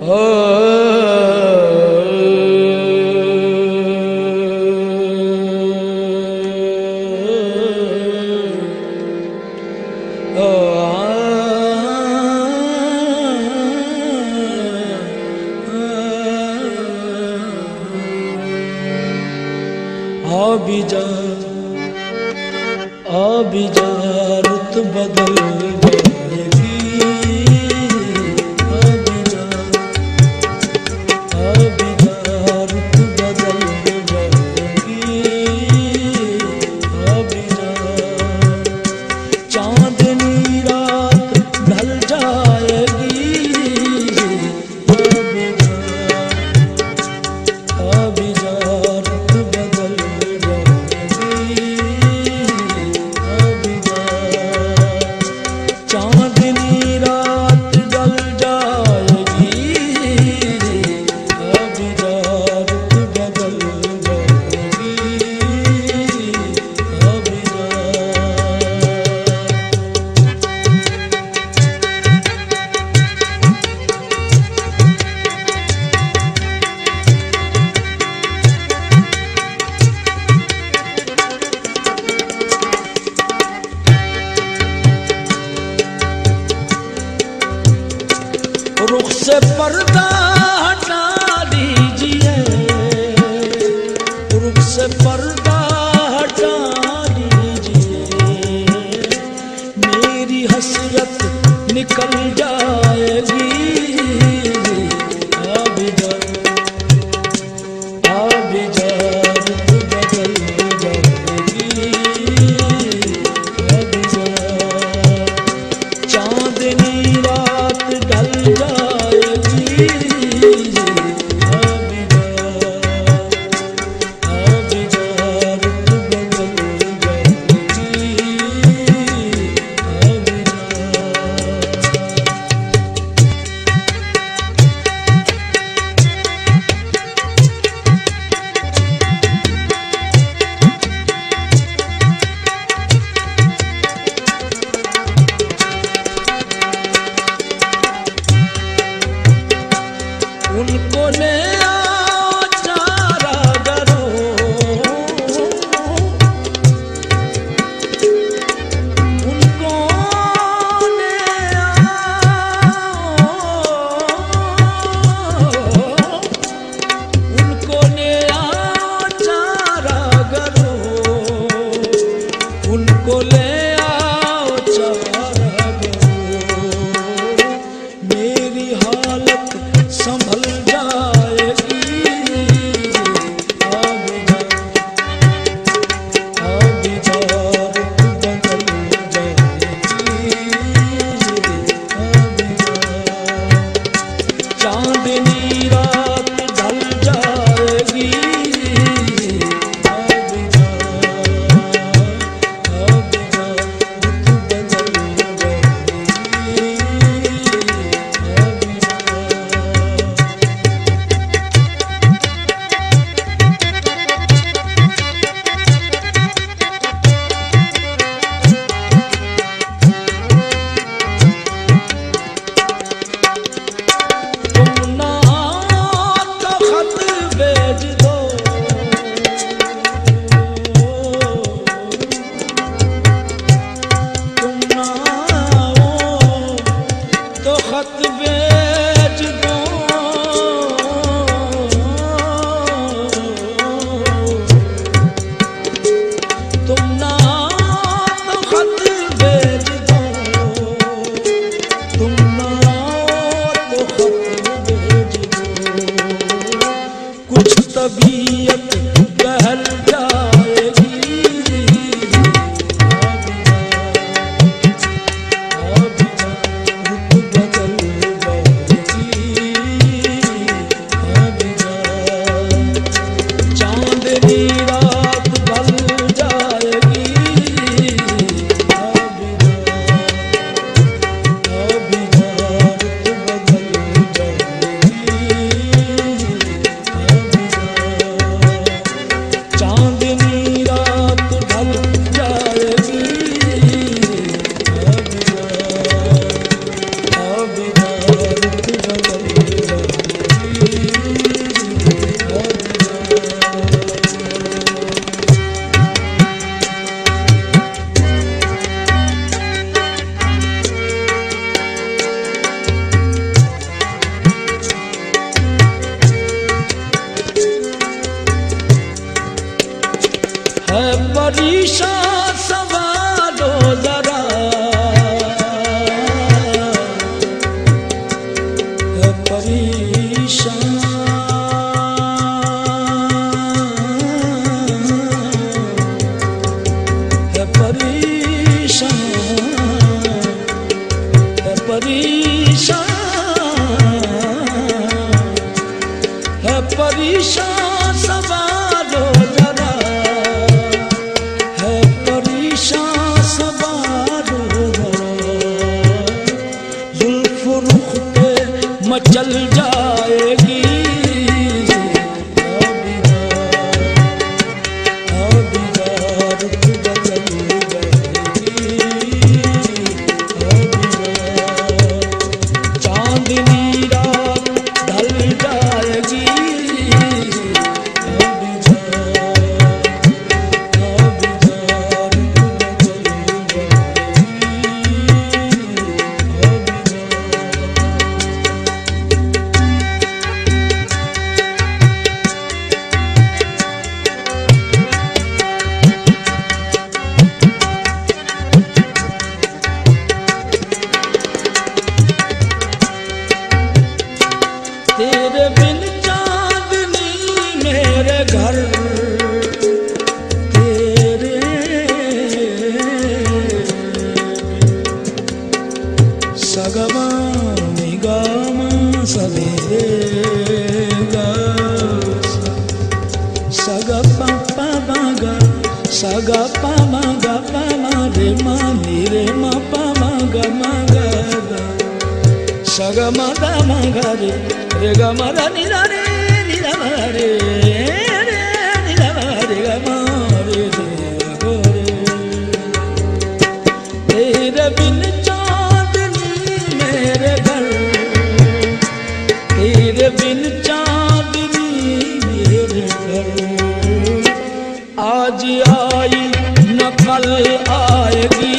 आबिजा रुत बदल जाएगी, आबिजा रुत बदल जाएगी, आबिजा चांदनी रात ढल जाएगी, आबिजा रुत बदल चांदनी रात ढल जाएगी, आबिजा रुत बदल जाएगी, आबिजा रुख से पर्दा हटा दीजिए, रुख से पर्दा हटा दीजिए, मेरी हसरत निकल जाएगी, आबिजा रुत बदल जाएगी, आबिजा चांदनी रात ढल जाएगी, आबिजा रुत बदल जाएगी, उनको ले आओ चारा करो, उनको ले आओ चारा करो, उनको ले आओ चारा करो, मेरी हालत संभल जाएगी, आबिजा रुत बदल जाएगी, आबिजा चांदनी रात ढल जाएगी, आबिजा रुत बदल जाएगी, खत भेज दो, तुम ना तो खत भेज दो, तुम ना तो खत भेज दो, कुछ तबीयत बहल जाएगी, आबिजा रुत बदल जाएगी, परेशान सवालो जरा, है परेशान सवालो जरा, जुल्फ रुख पे मचल जाएगी, तेरे बिन चांदनी मेरे घर, तेरे सगमा निगामा सवेरे गा, सगा पापा मागा, सगा पामा गा पामा रे मा रे मा पामा गा मागा गा, सगा मागा मागा रे रे गा मा रा नी रा रे नी रा मा रे रे नी रा मा रे गा मा रे रे गो रे। तेरे बिन चांदनी मेरे घर, तेरे बिन चांदनी मेरे घर, आज आई न कल आएगी,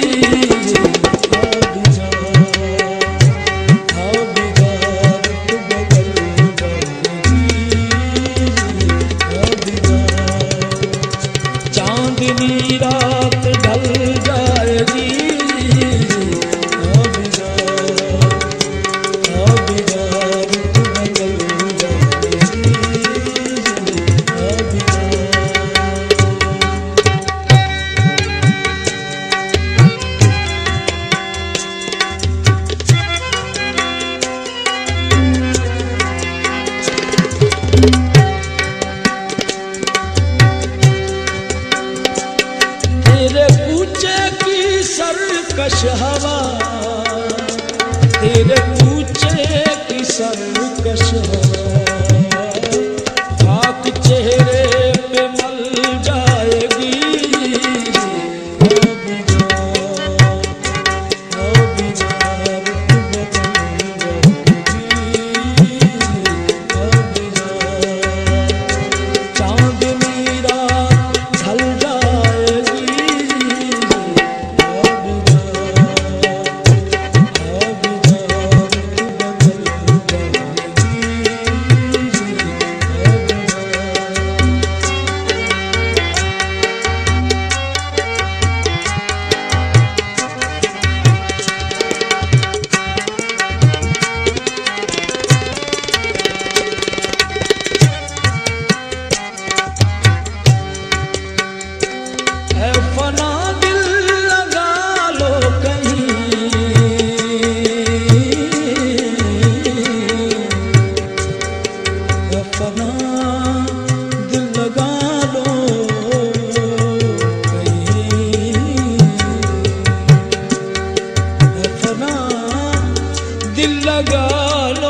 चांदनी रात ढल जाएगी, तेरे पूछे की सरकश हवा, तेरे पूछे की सरकश हवा, खाक चेहरे पे मल जाएगी, चांदनी रात ढल जाएगी, फना दिल लगा लो कहीं, फना दिल लगा लो कहीं, फना दिल लगा लो